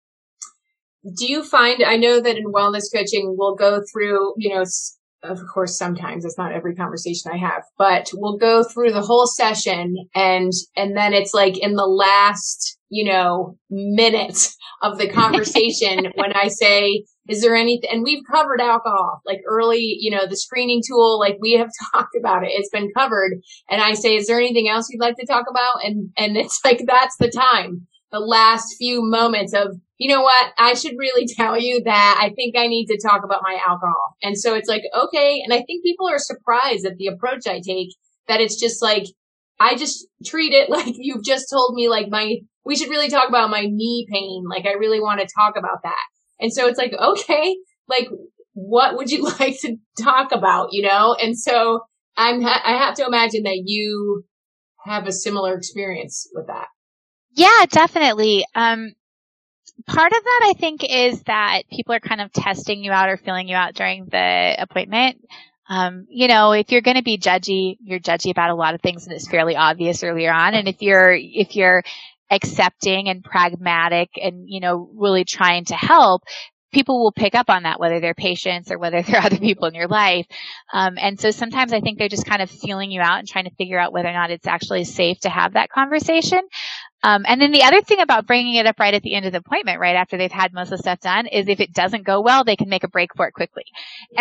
Do you find, I know that in wellness coaching, we'll go through, you know, of course, sometimes it's not every conversation I have, but we'll go through the whole session and, and then it's like in the last, you know, minute of the conversation when I say, is there anything, and we've covered alcohol, like early, you know, the screening tool, like we have talked about it. It's been covered. And I say, is there anything else you'd like to talk about? And, and it's like, that's the time, the last few moments of, you know what, I should really tell you that I think I need to talk about my alcohol. And so it's like, okay. And I think people are surprised at the approach I take, that it's just like, I just treat it like you've just told me, like my, we should really talk about my knee pain. Like I really want to talk about that. And so it's like, okay, like what would you like to talk about, you know? And so I'm, ha- I have to imagine that you have a similar experience with that. Yeah, definitely. Um, part of that, I think, is that people are kind of testing you out or feeling you out during the appointment. Um, you know, if you're going to be judgy, you're judgy about a lot of things, and it's fairly obvious earlier on. And if you're, if you're accepting and pragmatic and, you know, really trying to help, people will pick up on that, whether they're patients or whether they're other people in your life. Um, and so sometimes I think they're just kind of feeling you out and trying to figure out whether or not it's actually safe to have that conversation. Um, and then the other thing about bringing it up right at the end of the appointment, right after they've had most of the stuff done, is if it doesn't go well, they can make a break for it quickly. And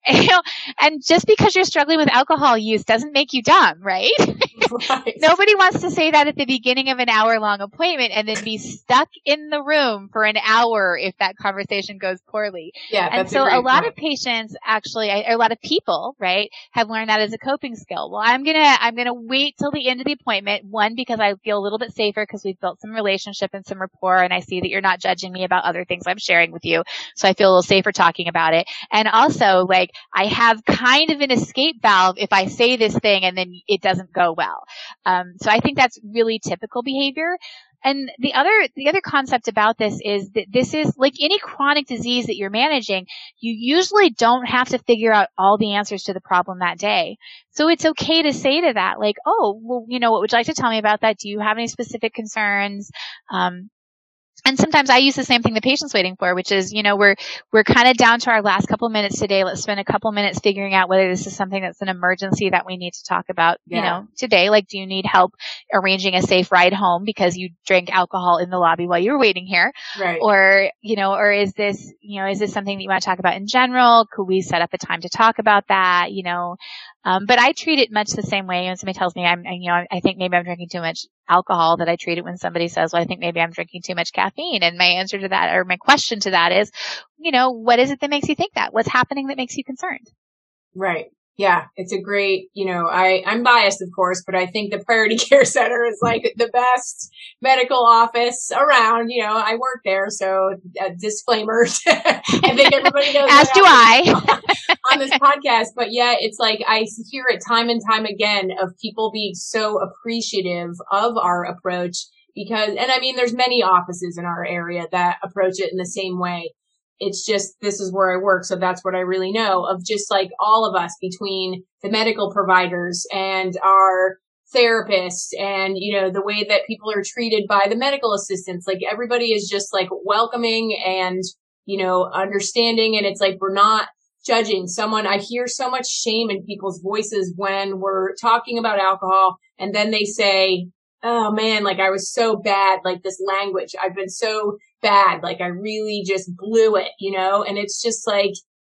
You know, and just because you're struggling with alcohol use doesn't make you dumb, right? Right. Nobody wants to say that at the beginning of an hour long appointment and then be stuck in the room for an hour if that conversation goes poorly. Yeah, And that's so a, great a lot point. of patients actually, a lot of people, right, have learned that as a coping skill. Well, I'm going to, I'm going to wait till the end of the appointment. One, because I feel a little bit safer because we've built some relationship and some rapport, and I see that you're not judging me about other things I'm sharing with you. So I feel a little safer talking about it. And also, like, I have kind of an escape valve if I say this thing and then it doesn't go well. Um, so I think that's really typical behavior. And the other, the other concept about this is that this is like any chronic disease that you're managing, you usually don't have to figure out all the answers to the problem that day. So it's okay to say to that, like, oh, well, you know, what would you like to tell me about that? Do you have any specific concerns? Um, And sometimes I use the same thing the patient's waiting for, which is, you know, we're, we're kind of down to our last couple minutes today. Let's spend a couple minutes figuring out whether this is something that's an emergency that we need to talk about, Yeah. you know, today. Like, do you need help arranging a safe ride home because you drank alcohol in the lobby while you were waiting here? Right. Or, you know, or is this, you know, is this something that you want to talk about in general? Could we set up a time to talk about that? You know, um, but I treat it much the same way. When somebody tells me I'm, you know, I think maybe I'm drinking too much alcohol, that I treat it when somebody says, well, I think maybe I'm drinking too much caffeine. And my answer to that, or my question to that is, you know, what is it that makes you think that? What's happening that makes you concerned? Right. Yeah, it's a great, you know, I, I'm biased, of course, but I think the Priority Care Center is like the best medical office around. You know, I work there, so uh, disclaimers. I think everybody knows. As do I. On this podcast, but yeah, it's like I hear it time and time again of people being so appreciative of our approach because, and I mean, there's many offices in our area that approach it in the same way. It's just, this is where I work. So that's what I really know of, just like all of us between the medical providers and our therapists and, you know, the way that people are treated by the medical assistants. Like everybody is just like welcoming and, you know, understanding. And it's like, we're not judging someone. I hear so much shame in people's voices when we're talking about alcohol and then they say, oh man, like I was so bad, like this language, I've been so bad, like I really just blew it, you know? And it's just like,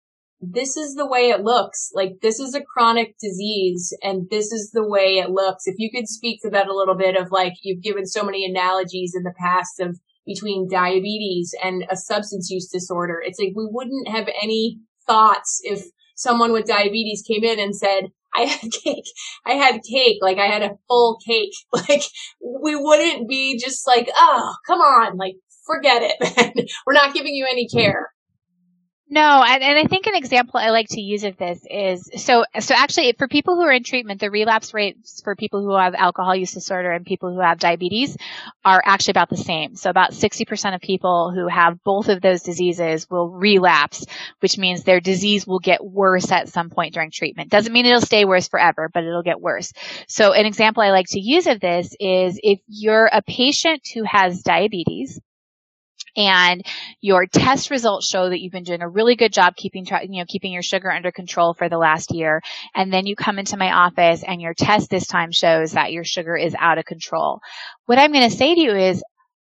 this is the way it looks. Like this is a chronic disease and this is the way it looks. If you could speak to that a little bit of like, you've given so many analogies in the past of between diabetes and a substance use disorder. It's like, we wouldn't have any thoughts if someone with diabetes came in and said, I had cake, I had cake, like I had a full cake. Like we wouldn't be just like, oh, come on, like forget it. We're not giving you any care. No, and, and I think an example I like to use of this is, so, so actually for people who are in treatment, the relapse rates for people who have alcohol use disorder and people who have diabetes are actually about the same. So about sixty percent of people who have both of those diseases will relapse, which means their disease will get worse at some point during treatment. Doesn't mean it'll stay worse forever, but it'll get worse. So an example I like to use of this is if you're a patient who has diabetes, and your test results show that you've been doing a really good job keeping, you know, keeping your sugar under control for the last year. And then you come into my office and your test this time shows that your sugar is out of control. What I'm going to say to you is,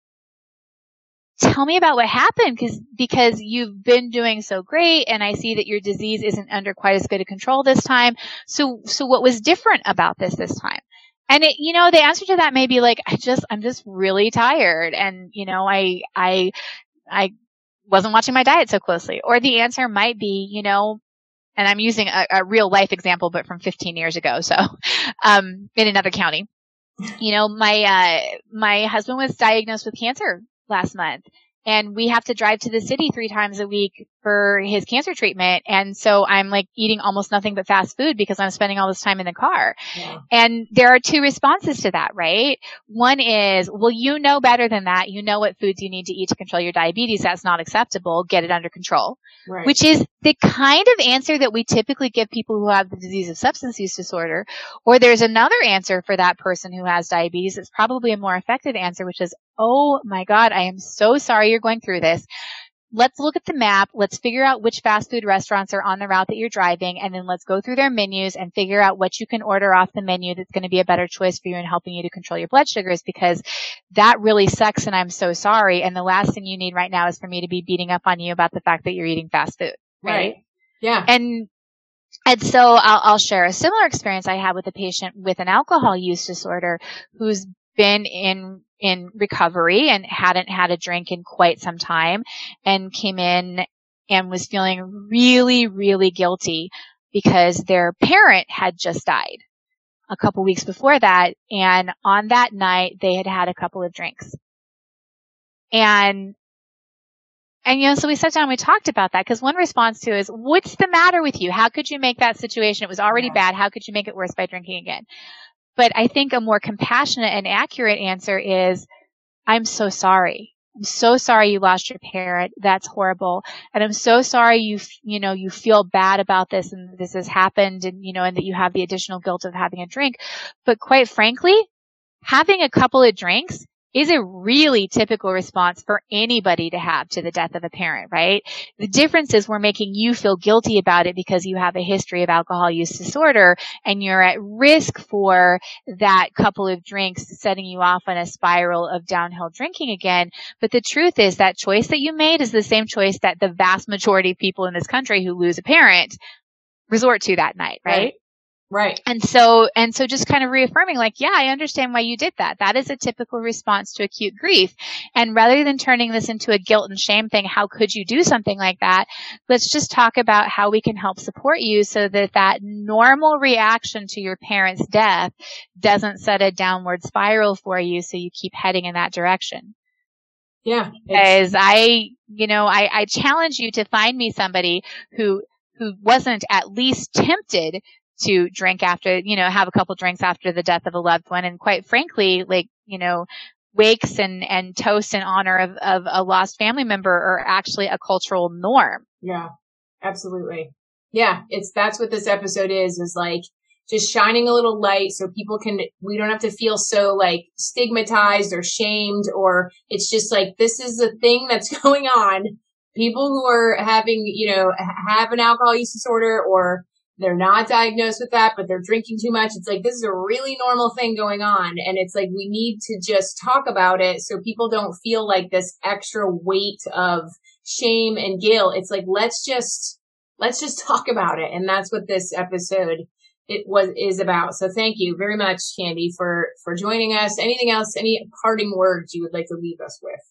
tell me about what happened because, because you've been doing so great and I see that your disease isn't under quite as good a control this time. So, so what was different about this this time? And it, you know, the answer to that may be like, I just, I'm just really tired. And, you know, I, I, I wasn't watching my diet so closely. Or the answer might be, you know, and I'm using a, a real life example, but from fifteen years ago. So, um, in another county, you know, my, uh, my husband was diagnosed with cancer last month. And we have to drive to the city three times a week for his cancer treatment. And so I'm like eating almost nothing but fast food because I'm spending all this time in the car. Yeah. And there are two responses to that, right? One is, well, you know better than that. You know what foods you need to eat to control your diabetes. That's not acceptable. Get it under control. Right. Which is the kind of answer that we typically give people who have the disease of substance use disorder. Or there's another answer for that person who has diabetes. It's probably a more effective answer, which is, oh my God, I am so sorry you're going through this. Let's look at the map. Let's figure out which fast food restaurants are on the route that you're driving. And then let's go through their menus and figure out what you can order off the menu that's going to be a better choice for you in helping you to control your blood sugars, because that really sucks. And I'm so sorry. And the last thing you need right now is for me to be beating up on you about the fact that you're eating fast food. Right. right. Yeah. And And so I'll, I'll share a similar experience I had with a patient with an alcohol use disorder who's been in in recovery and hadn't had a drink in quite some time, and came in and was feeling really, really guilty because their parent had just died a couple weeks before that. And on that night, they had had a couple of drinks. And And, you know, so we sat down and we talked about that, because one response to is, what's the matter with you? How could you make that situation? It was already Yeah. bad. How could you make it worse by drinking again? But I think a more compassionate and accurate answer is, I'm so sorry. I'm so sorry you lost your parent. That's horrible. And I'm so sorry you, you know, you feel bad about this and this has happened, and, you know, and that you have the additional guilt of having a drink. But quite frankly, having a couple of drinks is a really typical response for anybody to have to the death of a parent, right? The difference is we're making you feel guilty about it because you have a history of alcohol use disorder, and you're at risk for that couple of drinks setting you off on a spiral of downhill drinking again. But the truth is that choice that you made is the same choice that the vast majority of people in this country who lose a parent resort to that night, right? Right. Right. And so, and so just kind of reaffirming, like, yeah, I understand why you did that. That is a typical response to acute grief. And rather than turning this into a guilt and shame thing, how could you do something like that? Let's just talk about how we can help support you so that that normal reaction to your parent's death doesn't set a downward spiral for you, so you keep heading in that direction. Yeah. Because I, you know, I, I challenge you to find me somebody who, who wasn't at least tempted to drink after, you know, have a couple drinks after the death of a loved one. And quite frankly, like, you know, wakes and, and toasts in honor of, of a lost family member are actually a cultural norm. Yeah, absolutely. Yeah. It's, that's what this episode is, is like just shining a little light so people can, we don't have to feel so like stigmatized or shamed, or it's just like, this is a thing that's going on. People who are having, you know, have an alcohol use disorder, or they're not diagnosed with that, but they're drinking too much. It's like, this is a really normal thing going on. And it's like, we need to just talk about it so people don't feel like this extra weight of shame and guilt. It's like, let's just, let's just talk about it. And that's what this episode it was, is about. So thank you very much, Candy, for, for joining us. Anything else, any parting words you would like to leave us with?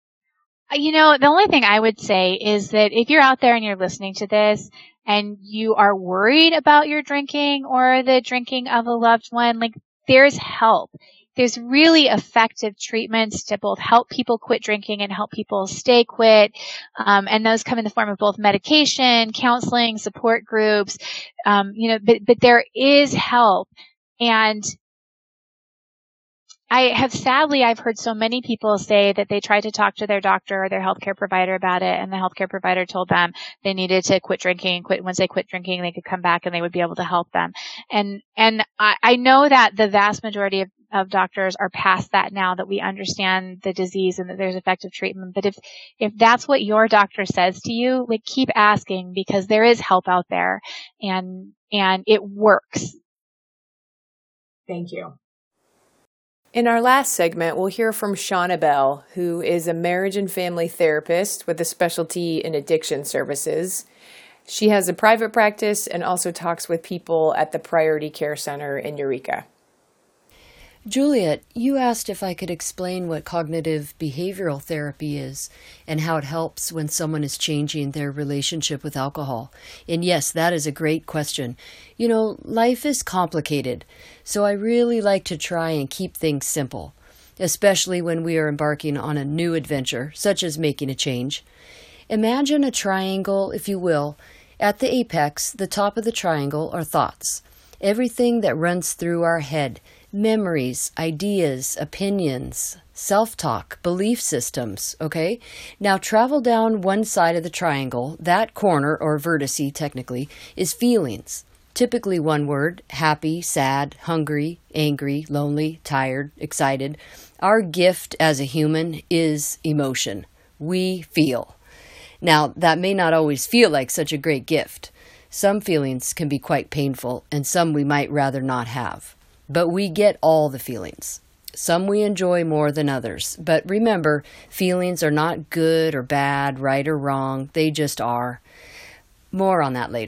You know, the only thing I would say is that if you're out there and you're listening to this and you are worried about your drinking or the drinking of a loved one, like, there's help. There's really effective treatments to both help people quit drinking and help people stay quit. Um, and those come in the form of both medication, counseling, support groups. Um, you know, but, but there is help. And I have sadly, I've heard so many people say that they tried to talk to their doctor or their healthcare provider about it, and the healthcare provider told them they needed to quit drinking. Quit once they quit drinking, they could come back and they would be able to help them. And and I, I know that the vast majority of, of doctors are past that now, that we understand the disease and that there's effective treatment. But if if that's what your doctor says to you, like, keep asking, because there is help out there, and and it works. Thank you. In our last segment, we'll hear from Shauna Bell, who is a marriage and family therapist with a specialty in addiction services. She has a private practice and also talks with people at the Priority Care Center in Eureka. Juliet, you asked if I could explain what cognitive behavioral therapy is and how it helps when someone is changing their relationship with alcohol. And yes, that is a great question. You know, life is complicated, so I really like to try and keep things simple, especially when we are embarking on a new adventure, such as making a change. Imagine a triangle, if you will. At the apex, the top of the triangle, are thoughts. Everything that runs through our head. Memories, ideas, opinions, self-talk, belief systems, okay? Now travel down one side of the triangle. That corner, or vertice technically, is feelings. Typically one word: happy, sad, hungry, angry, lonely, tired, excited. Our gift as a human is emotion. We feel. Now, that may not always feel like such a great gift. Some feelings can be quite painful, and some we might rather not have. But we get all the feelings. Some we enjoy more than others. But remember, feelings are not good or bad, right or wrong. They just are. More on that later.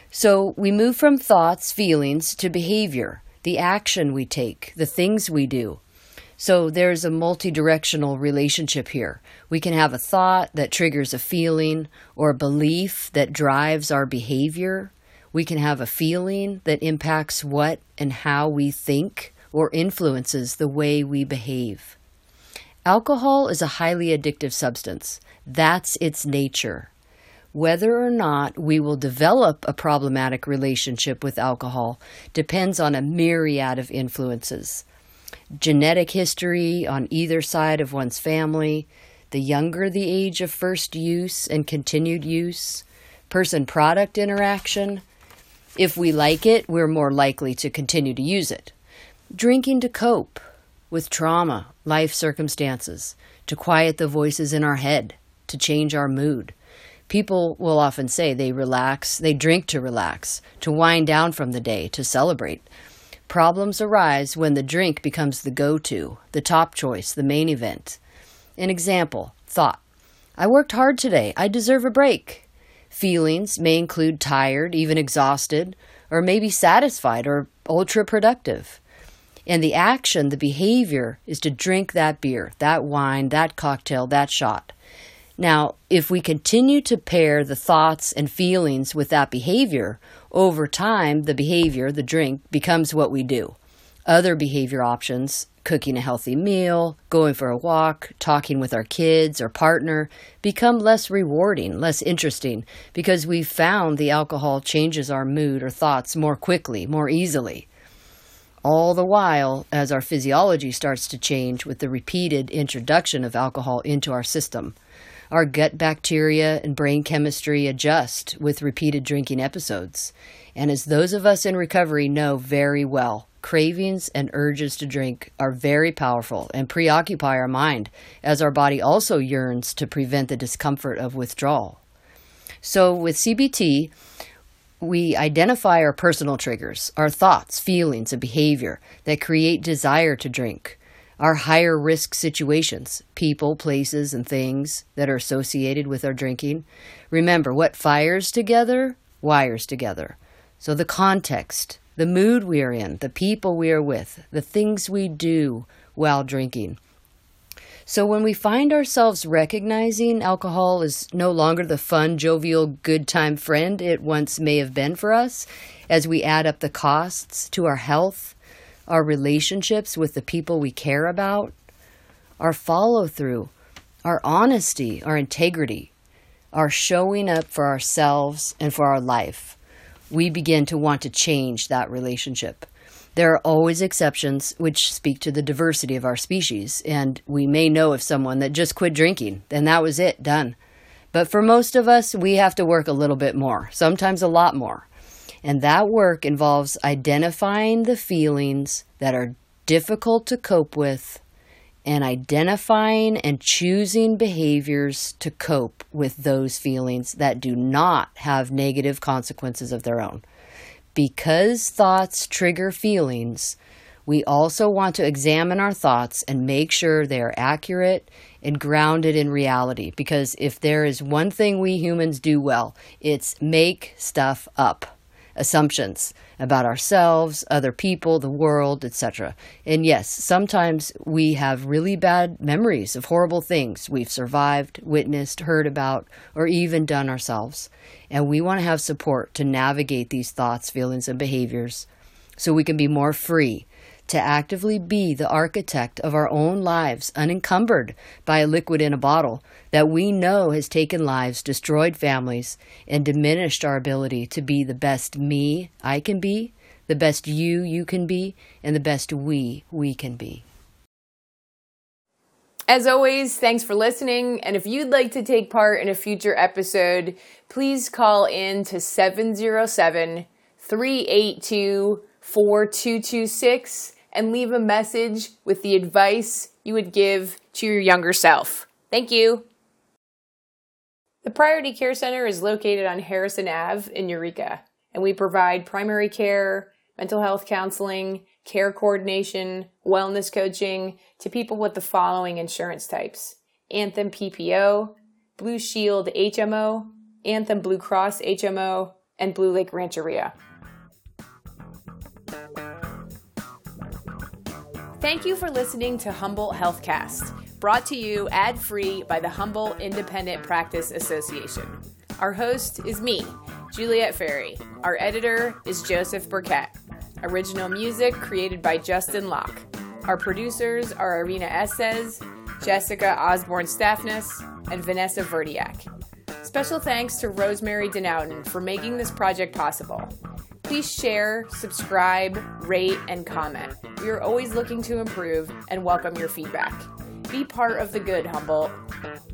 So we move from thoughts, feelings, to behavior, the action we take, the things we do. So there's a multi-directional relationship here. We can have a thought that triggers a feeling or a belief that drives our behavior. We can have a feeling that impacts what and how we think or influences the way we behave. Alcohol is a highly addictive substance. That's its nature. Whether or not we will develop a problematic relationship with alcohol depends on a myriad of influences. Genetic history on either side of one's family, the younger the age of first use and continued use, person-product interaction. If we like it, we're more likely to continue to use it. Drinking to cope with trauma, life circumstances, to quiet the voices in our head, to change our mood. People will often say they relax, they drink to relax, to wind down from the day, to celebrate. Problems arise when the drink becomes the go-to, the top choice, the main event. An example, thought. I worked hard today. I deserve a break. Feelings may include tired, even exhausted, or maybe satisfied or ultra-productive. And the action, the behavior, is to drink that beer, that wine, that cocktail, that shot. Now, if we continue to pair the thoughts and feelings with that behavior, over time, the behavior, the drink, becomes what we do. Other behavior options, cooking a healthy meal, going for a walk, talking with our kids or partner, become less rewarding, less interesting, because we've found the alcohol changes our mood or thoughts more quickly, more easily. All the while, as our physiology starts to change with the repeated introduction of alcohol into our system. Our gut bacteria and brain chemistry adjust with repeated drinking episodes. And as those of us in recovery know very well, cravings and urges to drink are very powerful and preoccupy our mind, as our body also yearns to prevent the discomfort of withdrawal. So with C B T, we identify our personal triggers, our thoughts, feelings, and behavior that create desire to drink. Our higher risk situations, people, places, and things that are associated with our drinking. Remember, what fires together, wires together. So the context, the mood we are in, the people we are with, the things we do while drinking. So when we find ourselves recognizing alcohol is no longer the fun, jovial, good time friend it once may have been for us, as we add up the costs to our health, our relationships with the people we care about, our follow-through, our honesty, our integrity, our showing up for ourselves and for our life, we begin to want to change that relationship. There are always exceptions which speak to the diversity of our species, and we may know of someone that just quit drinking, and that was it, done. But for most of us, we have to work a little bit more, sometimes a lot more. And that work involves identifying the feelings that are difficult to cope with and identifying and choosing behaviors to cope with those feelings that do not have negative consequences of their own. Because thoughts trigger feelings, we also want to examine our thoughts and make sure they are accurate and grounded in reality. Because if there is one thing we humans do well, it's make stuff up. Assumptions about ourselves, other people, the world, et cetera. And yes, sometimes we have really bad memories of horrible things we've survived, witnessed, heard about, or even done ourselves. And we want to have support to navigate these thoughts, feelings, and behaviors so we can be more free to actively be the architect of our own lives, unencumbered by a liquid in a bottle that we know has taken lives, destroyed families, and diminished our ability to be the best me I can be, the best you you can be, and the best we we can be. As always, thanks for listening. And if you'd like to take part in a future episode, please call in to seven zero seven, three eight two, four two two six and leave a message with the advice you would give to your younger self. Thank you. The Priority Care Center is located on Harrison Avenue in Eureka, and we provide primary care, mental health counseling, care coordination, wellness coaching to people with the following insurance types: Anthem P P O, Blue Shield H M O, Anthem Blue Cross H M O, and Blue Lake Rancheria. Thank you for listening to Humboldt HealthCast, brought to you ad-free by the Humboldt Independent Practice Association. Our host is me, Juliet Ferry. Our editor is Joseph Burkett. Original music created by Justin Locke. Our producers are Irina Estes, Jessica Osborne-Staffness, and Vanessa Verdiak. Special thanks to Rosemary Denouten for making this project possible. Please share, subscribe, rate, and comment. We are always looking to improve and welcome your feedback. Be part of the good, Humboldt.